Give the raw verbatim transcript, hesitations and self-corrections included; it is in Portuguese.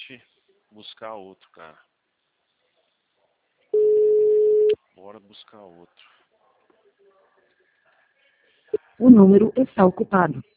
gente buscar outro, cara. Bora buscar outro. O número está ocupado.